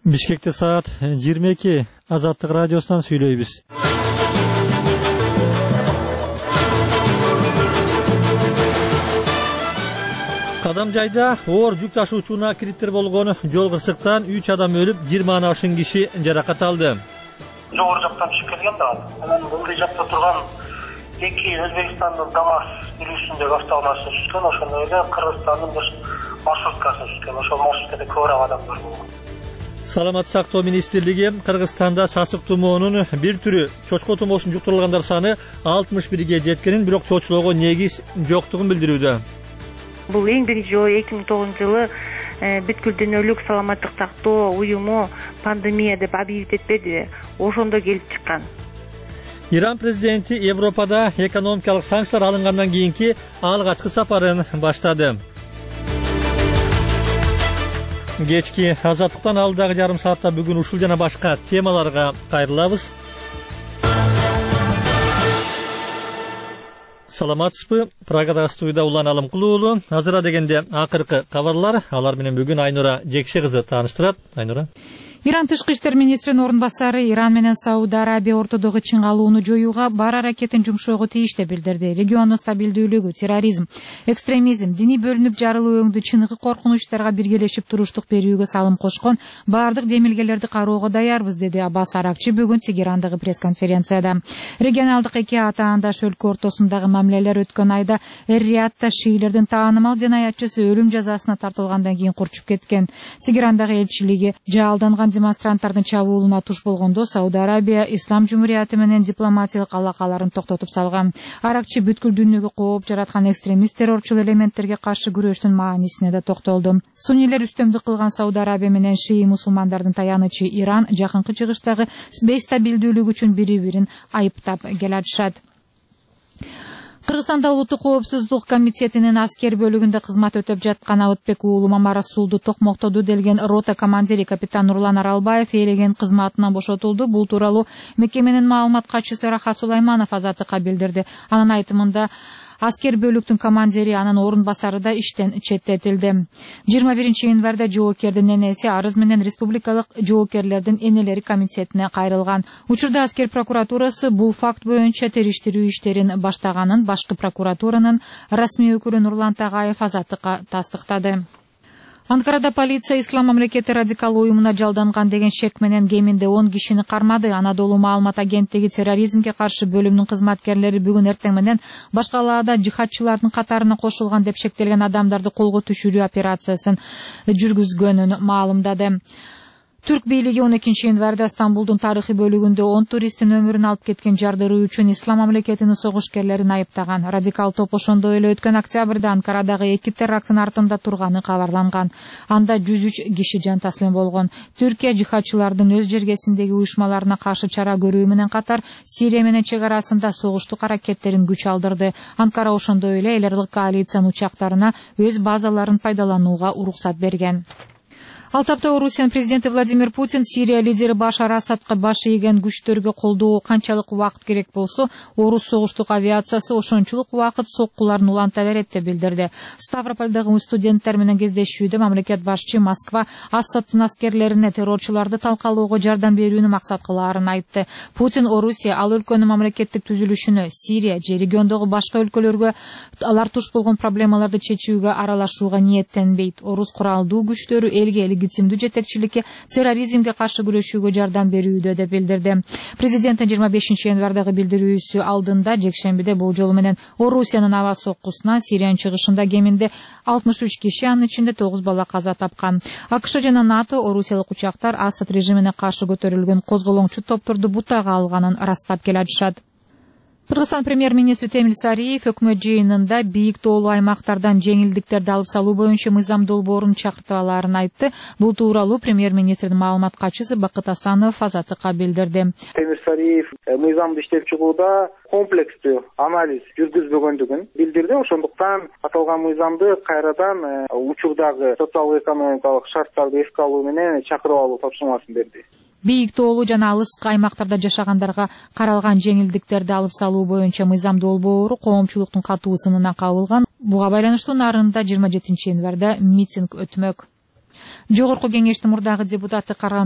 Бишкекте саат 22 Азаттык радиосунан сүйлөйбүз. Кадамжайда оор жүк ташуучуна кириптер болгон жол кырсыктан 3 адам өлүп, 20 ашын киши жаракат алды. Жогору жактан түшүп келген да. Анан мындай жакта турган эки Өзбекстандын КамАЗ жүрүүсүндөгү автоунаасы түшкөн, ошондой эле Кыргызстандын бир маршруткасы түшкөн. Ошол маршруткада көбүрөөк адамдар болгон. Саламаттык сактоо министрлиги Кыргызстанда сасык тумоонун бир түрү чочко тумоосун жуктурулгандар саны 61ге жеткенин, бирок чочулоого негиз жоктугун билдирүүдө. Бул эң биринчи жолу 2009-жылы бүткүл дүйнөлүк саламаттык сактоо уюму пандемия деп объявить этпеди, ошондо келип чыккан. Иран президенти Европада экономикалык санкциялар алынгандан кийинки алгачкы сапарын баштады. Кечки азаттыктан алдагы жарым саатта бүгүн ушул жана башка темаларга кайрылабыз. Саламатсызбы? Прагада студияда Улан Алымкулуулу. Азыра дегенде акыркы кабарлар. Алар менен бүгүн Айнура Жекше кызы тааныштырат. Айнура. Иран тышкы иштер министринин орун басары Иран менен Сауд Арабия ортодогу чыңалууну жоюуга бар аракетин жумшоого тийиш деп билдирди. Региондун стабилдүүлүгү, терроризм, экстремизм, диний бөлүнүп жарылуу өңдү чыныгы коркунучтарга биргелешип туруштук берүүгө салым кошкон баардык демилгелерди кароого даярбыз, деди Аббас Аракчы бүгүн Тегерандагы пресс-конференцияда. Регионалдык эки атаандаш өлкө ортосундагы мамилелер өткөн айда Эр-Риядта шиилердин таанымал жинаятчысы өлүм жазасына тартылгандан кийин курчуп кеткен. Тегерандагы элчилиги жаалданган демонстранттардын чабуулуна туш болгондо Сауд Арабия Ислам Жумурияты менен дипломатиялык алакаларын токтотуп салган. Аракчы бүткүл дүйнөгө кооп жараткан экстремист террорчул элементтерге каршы күрөштүн маанисине да токтолду. Суннилер үстөмдүк кылган Сауд Арабия менен шии мусулмандардын таянычы Иран жакынкы чыгыштагы бейстабилдүүлүк үчүн бири-бирин айыптап келатышат. Кыргызстанда Улуттук коопсуздук комитетинин аскер бөлүгүндө кызмат өтөп жаткан Абытбек уулу Мамарасулду токмоктоду делген рота командири капитан Нурлан Аралбаев ээлеген кызматынан бошотулду. Бул тууралуу мекеменин маалымат катчысы Рахат Сулайманов Азаттыкка билдирди. Анын айтымында аскер бөлүктүн командири анын орун басары да иштен четтетилди. 21-январда жоокердин энеси арыз менен республикалык жоокерлердин энелери комитетине кайрылган. Учурда аскер прокуратурасы бул факт боюнча териштирүү иштерин баштаганын башкы прокуратуранын расмий өкүлү Нурлан Тагаев Азаттыкка тастыктады. Анкарада полиция Ислам мамлекети радикал уюмуна жалданган деген шек менен кеминде 10 кишини кармады. Анадолу маалымат агенттиги терроризмге каршы бөлүмүнүн кызматкерлери бүгүн эртең менен башка калаада жихадчылардын катарына кошулган деп шектелген адамдарды колго түшүрүү операциясын жүргүзгөнүн маалымдады. Түрк бийлиги 12-январда Стамбулдун тарыхый бөлүгүндө 10 туристтин өмүрүн алып кеткен жардыруу үчүн Ислам мамлекетинин согушкерлерин айыптаган. Радикал топ ошондой эле өткөн октябрда Анкарадагы 2 теракттын артында турганы кабарланган. Анда 103 киши жан таслим болгон. Түркия жихадчылардын өз жергесиндеги уюшмаларына каршы чара көрүү менен катар Сирия менен чек арасында согуштук аракеттерин күч алдырды. Анкара ошондой эле эл аралык коалициянын учактарына өз базаларын пайдаланууга уруксат берген. Ал тапта Орусиянын президенти Владимир Путин Сирия лидери Башар Асадка баш ийген күчтөргө колдоо канчалык убакыт керек болсо, орус согуштук авиациясы ошончулук убакыт соккуларын уланта берет деп билдирди. Ставропольдогу студенттер менен кездешүүдө мамлекет башчы Москва Асадтын аскерлерине террорчуларды талкалоого жардам берүүнү максат кылаарын айтты. Путин Орусия ал өлкөнүн мамлекеттик түзүлүшүнө, Сирия же региондогу башка өлкөлөргө алар туш болгон проблемаларды чечүүгө аралашууга ниеттенбейт. Орус куралдуу күчтөрү элге легитимдүү жетекчиликке, терроризмге каршы күрөшүүгө жардам берүүдө деп билдирди. Президенттин 25-январдагы билдирүүсү алдында жекшембиде бул жолу менен Орусиянын аба соккусунан Сириянын чыгышында кеминде 63 киши, анын ичинде 9 бала каза тапкан. АКШ жана НАТО орусиялык учактар Асад режимине каршы көтөрүлгөн козголоңчу топторду бутага алганын ырастап келатышат. Кыргызстан премьер-министри Темир Сариев өкмөт жыйынында бийик тоолуу аймактардан жеңилдиктерди алып салуу боюнча мыйзам долбоорун чакыртып алаарын айтты. Бул тууралуу премьер-министрдин маалымат катчысы Бакыт Асанов Азаттыкка билдирди. Темир Сариев мыйзамды иштеп чыгууда комплекстүү анализ жүргүзбөгөндүгүн билдирди. Ошондуктан аталган мыйзамды кайрадан учурдагы социал-экономикалык шарттарды эске алуу менен чакырып алуу тапшырмасын берди. Бийик тоолуу жана алыс аймактарда жашагандарга каралган жеңилдиктерди алып салуу боюнча мыйзам долбоору коомчулуктун катуу сынына кабылган. Буга байланыштуу нарында 27-январда митинг өтмөк. Жогорку кеңештин мурдагы депутаты